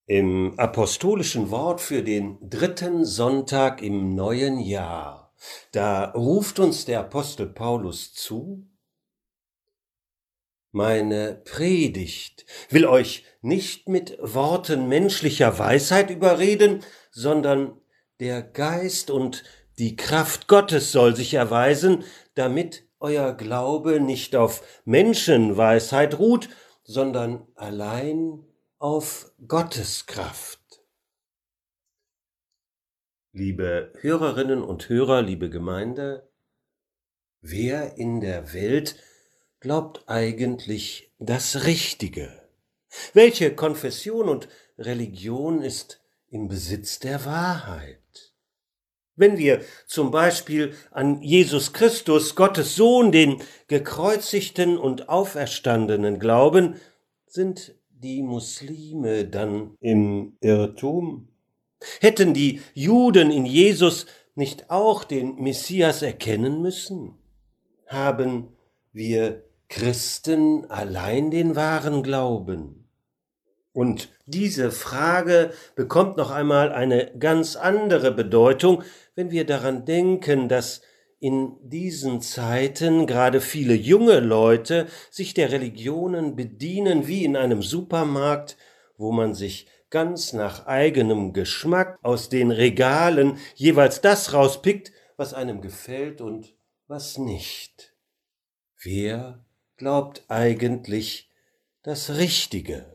Im apostolischen Wort für den 3. Sonntag im neuen Jahr, da ruft uns der Apostel Paulus zu: Meine Predigt will euch nicht mit Worten menschlicher Weisheit überreden, sondern der Geist und die Kraft Gottes soll sich erweisen, damit euer Glaube nicht auf Menschenweisheit ruht, sondern allein auf Gottes Kraft. Liebe Hörerinnen und Hörer, liebe Gemeinde, wer in der Welt glaubt eigentlich das Richtige? Welche Konfession und Religion ist im Besitz der Wahrheit? Wenn wir zum Beispiel an Jesus Christus, Gottes Sohn, den Gekreuzigten und Auferstandenen glauben, sind die Muslime dann im Irrtum? Hätten die Juden in Jesus nicht auch den Messias erkennen müssen? Haben wir Christen allein den wahren Glauben? Und diese Frage bekommt noch einmal eine ganz andere Bedeutung, wenn wir daran denken, dass in diesen Zeiten gerade viele junge Leute sich der Religionen bedienen wie in einem Supermarkt, wo man sich ganz nach eigenem Geschmack aus den Regalen jeweils das rauspickt, was einem gefällt und was nicht. Wer glaubt eigentlich das Richtige?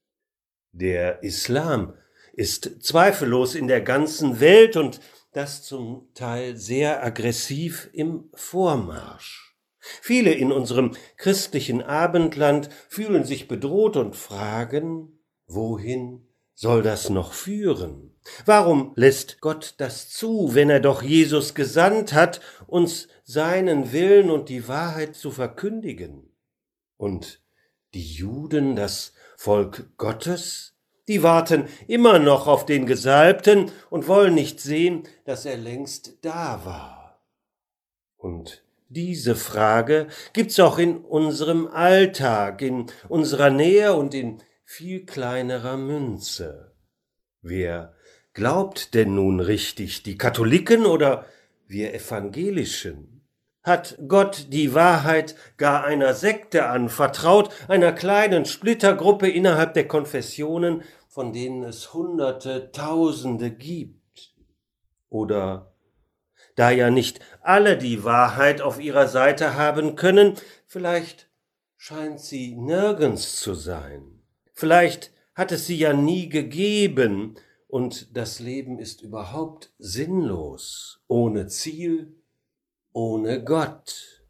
Der Islam ist zweifellos in der ganzen Welt und das zum Teil sehr aggressiv im Vormarsch. Viele in unserem christlichen Abendland fühlen sich bedroht und fragen, wohin soll das noch führen? Warum lässt Gott das zu, wenn er doch Jesus gesandt hat, uns seinen Willen und die Wahrheit zu verkündigen? Und die Juden, das Volk Gottes, die warten immer noch auf den Gesalbten und wollen nicht sehen, dass er längst da war. Und diese Frage gibt's auch in unserem Alltag, in unserer Nähe und in viel kleinerer Münze. Wer glaubt denn nun richtig, die Katholiken oder wir Evangelischen? Hat Gott die Wahrheit gar einer Sekte anvertraut, einer kleinen Splittergruppe innerhalb der Konfessionen, von denen es Hunderte, Tausende gibt? Oder, da ja nicht alle die Wahrheit auf ihrer Seite haben können, vielleicht scheint sie nirgends zu sein. Vielleicht hat es sie ja nie gegeben und das Leben ist überhaupt sinnlos, ohne Ziel, ohne Gott.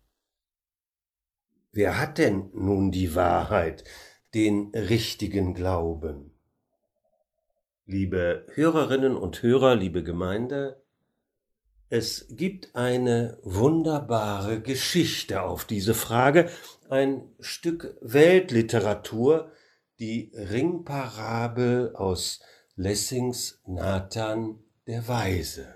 Wer hat denn nun die Wahrheit, den richtigen Glauben? Liebe Hörerinnen und Hörer, liebe Gemeinde, es gibt eine wunderbare Geschichte auf diese Frage, ein Stück Weltliteratur, die Ringparabel aus Lessings Nathan der Weise.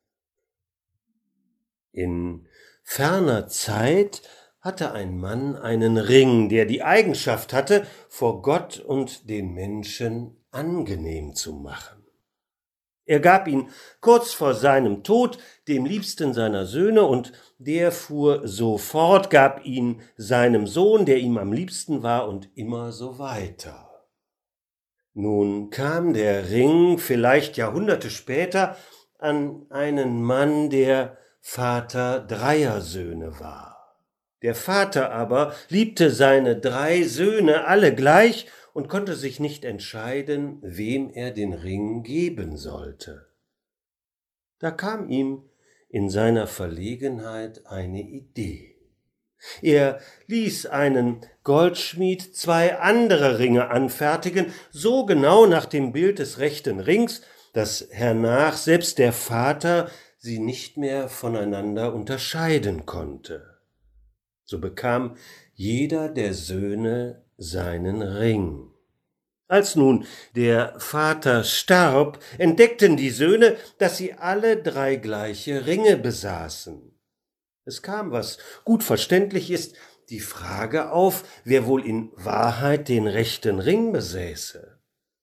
In ferner Zeit hatte ein Mann einen Ring, der die Eigenschaft hatte, vor Gott und den Menschen angenehm zu machen. Er gab ihn kurz vor seinem Tod dem liebsten seiner Söhne, und der fuhr sofort, gab ihn seinem Sohn, der ihm am liebsten war, und immer so weiter. Nun kam der Ring vielleicht Jahrhunderte später an einen Mann, der Vater 3 Söhne war. Der Vater aber liebte seine 3 Söhne alle gleich und konnte sich nicht entscheiden, wem er den Ring geben sollte. Da kam ihm in seiner Verlegenheit eine Idee. Er ließ einen Goldschmied 2 andere Ringe anfertigen, so genau nach dem Bild des rechten Rings, dass hernach selbst der Vater sie nicht mehr voneinander unterscheiden konnte. So bekam jeder der Söhne seinen Ring. Als nun der Vater starb, entdeckten die Söhne, dass sie alle 3 gleiche Ringe besaßen. Es kam, was gut verständlich ist, die Frage auf, wer wohl in Wahrheit den rechten Ring besäße.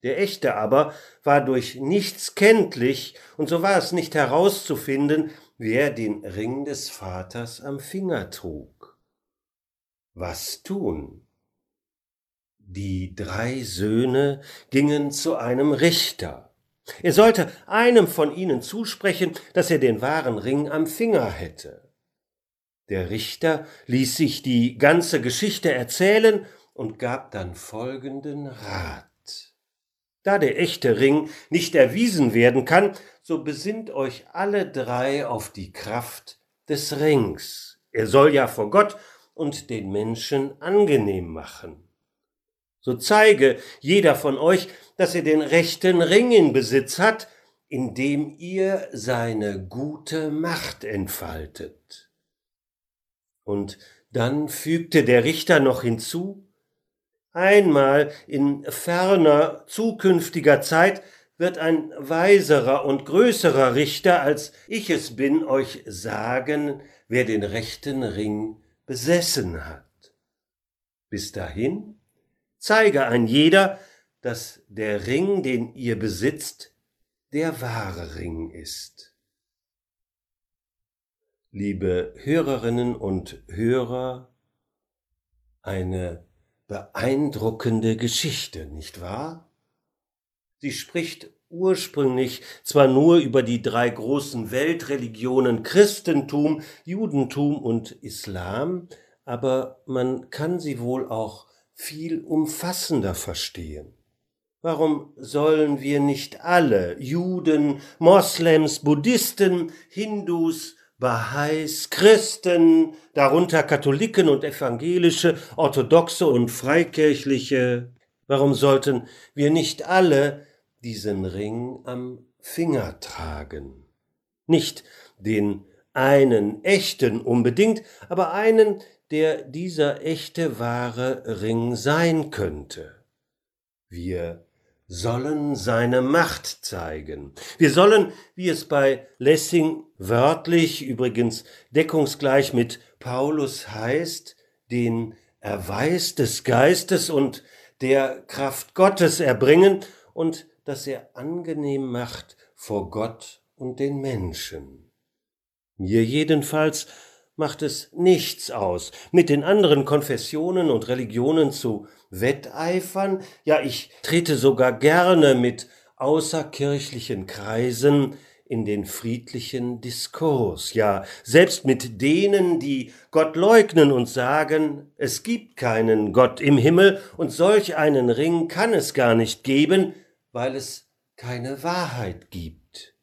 Der echte aber war durch nichts kenntlich, und so war es nicht herauszufinden, wer den Ring des Vaters am Finger trug. Was tun? Die 3 Söhne gingen zu einem Richter. Er sollte einem von ihnen zusprechen, dass er den wahren Ring am Finger hätte. Der Richter ließ sich die ganze Geschichte erzählen und gab dann folgenden Rat. Da der echte Ring nicht erwiesen werden kann, so besinnt euch alle 3 auf die Kraft des Rings. Er soll ja vor Gott und den Menschen angenehm machen. So zeige jeder von euch, dass er den rechten Ring in Besitz hat, indem ihr seine gute Macht entfaltet. Und dann fügte der Richter noch hinzu: Einmal in ferner, zukünftiger Zeit wird ein weiserer und größerer Richter, als ich es bin, euch sagen, wer den rechten Ring besessen hat. Bis dahin zeige ein jeder, dass der Ring, den ihr besitzt, der wahre Ring ist. Liebe Hörerinnen und Hörer, eine beeindruckende Geschichte, nicht wahr? Sie spricht ursprünglich zwar nur über die 3 großen Weltreligionen Christentum, Judentum und Islam, aber man kann sie wohl auch viel umfassender verstehen. Warum sollen wir nicht alle, Juden, Moslems, Buddhisten, Hindus, Bahais, Christen, darunter Katholiken und Evangelische, Orthodoxe und Freikirchliche, warum sollten wir nicht alle diesen Ring am Finger tragen? Nicht den einen echten unbedingt, aber einen, der dieser echte wahre Ring sein könnte. Wir sollen seine Macht zeigen. Wir sollen, wie es bei Lessing wörtlich, übrigens deckungsgleich mit Paulus heißt, den Erweis des Geistes und der Kraft Gottes erbringen und dass er angenehm macht vor Gott und den Menschen. Mir jedenfalls macht es nichts aus, mit den anderen Konfessionen und Religionen zu wetteifern. Ja, ich trete sogar gerne mit außerkirchlichen Kreisen in den friedlichen Diskurs, ja, selbst mit denen, die Gott leugnen und sagen, es gibt keinen Gott im Himmel und solch einen Ring kann es gar nicht geben, weil es keine Wahrheit gibt.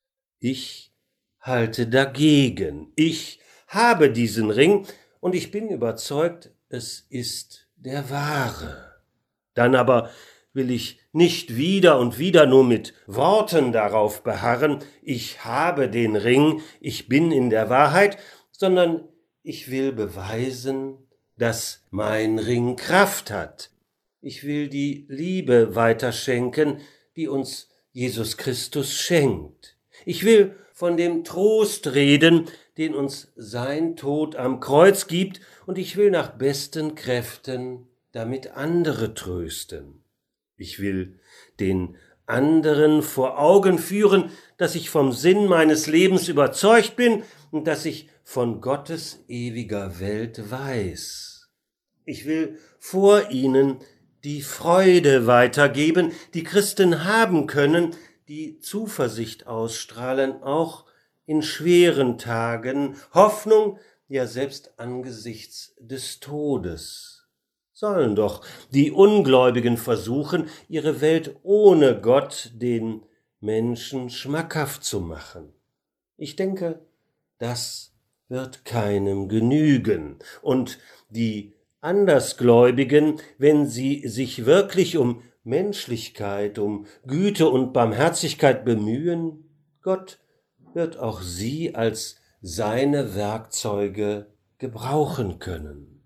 Ich halte dagegen. Ich habe diesen Ring und ich bin überzeugt, es ist der wahre. Dann aber will ich nicht wieder und wieder nur mit Worten darauf beharren, ich habe den Ring, ich bin in der Wahrheit, sondern ich will beweisen, dass mein Ring Kraft hat. Ich will die Liebe weiterschenken, die uns Jesus Christus schenkt. Ich will von dem Trost reden, den uns sein Tod am Kreuz gibt, und ich will nach besten Kräften damit andere trösten. Ich will den anderen vor Augen führen, dass ich vom Sinn meines Lebens überzeugt bin und dass ich von Gottes ewiger Welt weiß. Ich will vor ihnen die Freude weitergeben, die Christen haben können, die Zuversicht ausstrahlen, auch in schweren Tagen, Hoffnung, ja selbst angesichts des Todes. Sollen doch die Ungläubigen versuchen, ihre Welt ohne Gott den Menschen schmackhaft zu machen. Ich denke, das wird keinem genügen, und die Andersgläubigen, wenn sie sich wirklich um Menschlichkeit, um Güte und Barmherzigkeit bemühen, Gott wird auch sie als seine Werkzeuge gebrauchen können.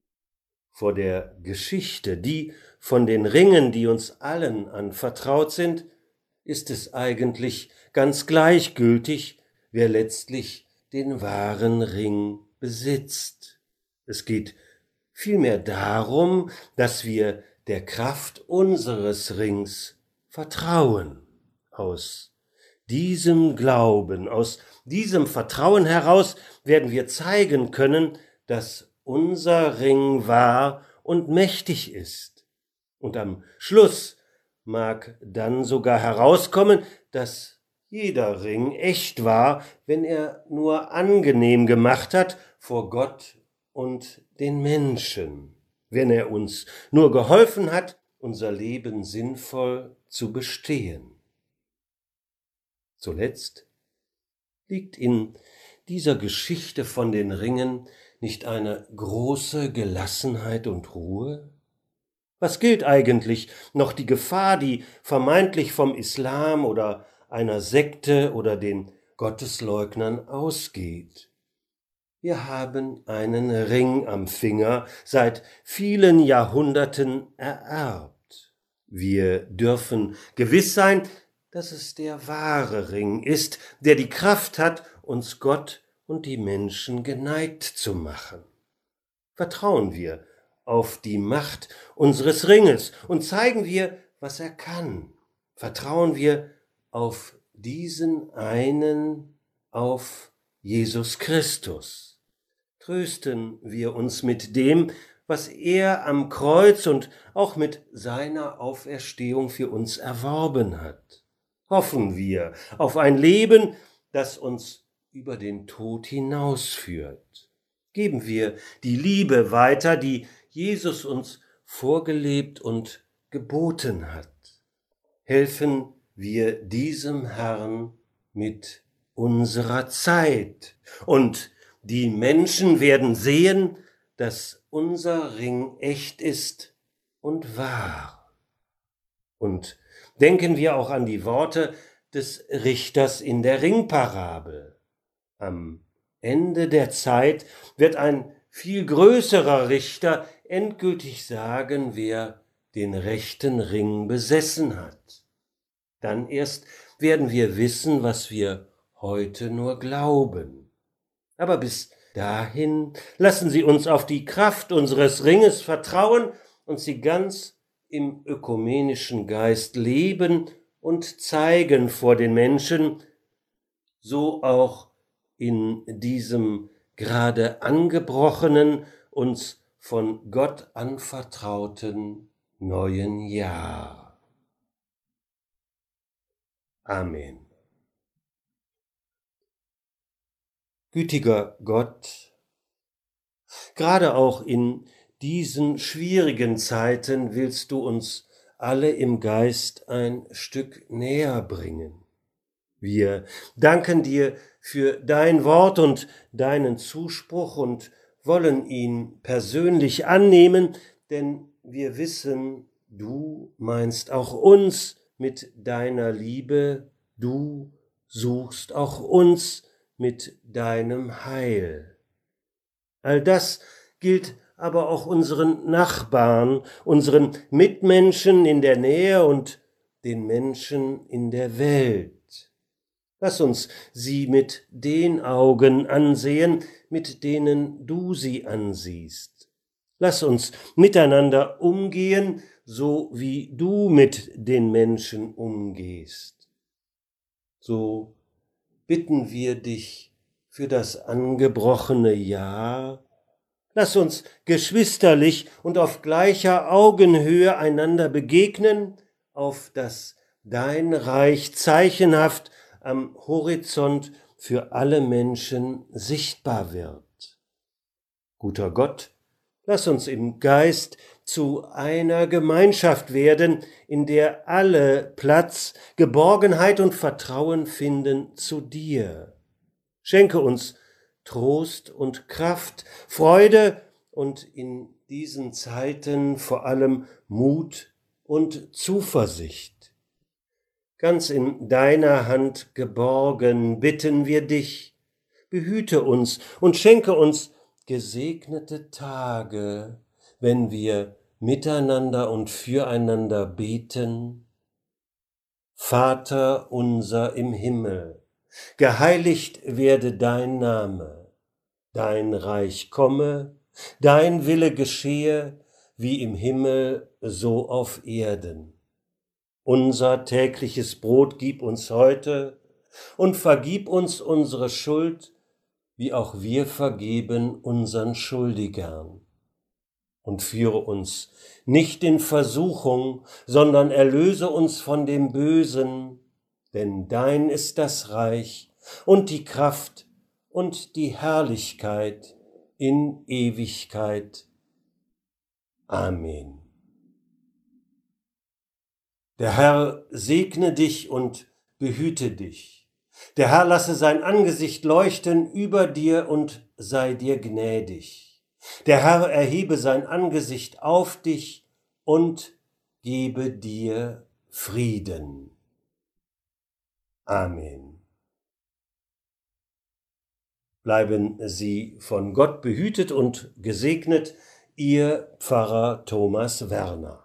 Vor der Geschichte, die von den Ringen, die uns allen anvertraut sind, ist es eigentlich ganz gleichgültig, wer letztlich den wahren Ring besitzt. Es geht vielmehr darum, dass wir der Kraft unseres Rings Vertrauen. Aus diesem Glauben, aus diesem Vertrauen heraus werden wir zeigen können, dass unser Ring wahr und mächtig ist. Und am Schluss mag dann sogar herauskommen, dass jeder Ring echt war, wenn er nur angenehm gemacht hat vor Gott und den Menschen, wenn er uns nur geholfen hat, unser Leben sinnvoll zu bestehen. Zuletzt liegt in dieser Geschichte von den Ringen nicht eine große Gelassenheit und Ruhe? Was gilt eigentlich noch die Gefahr, die vermeintlich vom Islam oder einer Sekte oder den Gottesleugnern ausgeht? Wir haben einen Ring am Finger, seit vielen Jahrhunderten ererbt. Wir dürfen gewiss sein, dass es der wahre Ring ist, der die Kraft hat, uns Gott und die Menschen geneigt zu machen. Vertrauen wir auf die Macht unseres Ringes und zeigen wir, was er kann. Vertrauen wir auf diesen einen, auf Jesus Christus. Trösten wir uns mit dem, was er am Kreuz und auch mit seiner Auferstehung für uns erworben hat. Hoffen wir auf ein Leben, das uns über den Tod hinausführt. Geben wir die Liebe weiter, die Jesus uns vorgelebt und geboten hat. Helfen wir diesem Herrn mit unserer Zeit. Und die Menschen werden sehen, dass unser Ring echt ist und wahr. Und denken wir auch an die Worte des Richters in der Ringparabel. Am Ende der Zeit wird ein viel größerer Richter endgültig sagen, wer den rechten Ring besessen hat. Dann erst werden wir wissen, was wir heute nur glauben. Aber bis dahin lassen Sie uns auf die Kraft unseres Ringes vertrauen und sie ganz im ökumenischen Geist leben und zeigen vor den Menschen, so auch in diesem gerade angebrochenen, uns von Gott anvertrauten neuen Jahr. Amen. Gütiger Gott, gerade auch in diesen schwierigen Zeiten willst du uns alle im Geist ein Stück näher bringen. Wir danken dir für dein Wort und deinen Zuspruch und wollen ihn persönlich annehmen, denn wir wissen, du meinst auch uns mit deiner Liebe, du suchst auch uns mit deinem Heil. All das gilt aber auch unseren Nachbarn, unseren Mitmenschen in der Nähe und den Menschen in der Welt. Lass uns sie mit den Augen ansehen, mit denen du sie ansiehst. Lass uns miteinander umgehen, so wie du mit den Menschen umgehst. So bitten wir dich für das angebrochene Jahr. Lass uns geschwisterlich und auf gleicher Augenhöhe einander begegnen, auf dass dein Reich zeichenhaft am Horizont für alle Menschen sichtbar wird. Guter Gott, lass uns im Geist zu einer Gemeinschaft werden, in der alle Platz, Geborgenheit und Vertrauen finden zu dir. Schenke uns Trost und Kraft, Freude und in diesen Zeiten vor allem Mut und Zuversicht. Ganz in deiner Hand geborgen bitten wir dich, behüte uns und schenke uns gesegnete Tage, wenn wir miteinander und füreinander beten. Vater unser im Himmel, geheiligt werde dein Name, dein Reich komme, dein Wille geschehe, wie im Himmel so auf Erden. Unser tägliches Brot gib uns heute und vergib uns unsere Schuld, wie auch wir vergeben unseren Schuldigern. Und führe uns nicht in Versuchung, sondern erlöse uns von dem Bösen, denn dein ist das Reich und die Kraft und die Herrlichkeit in Ewigkeit. Amen. Der Herr segne dich und behüte dich. Der Herr lasse sein Angesicht leuchten über dir und sei dir gnädig. Der Herr erhebe sein Angesicht auf dich und gebe dir Frieden. Amen. Bleiben Sie von Gott behütet und gesegnet, Ihr Pfarrer Thomas Werner.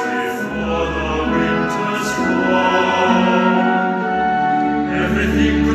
Everything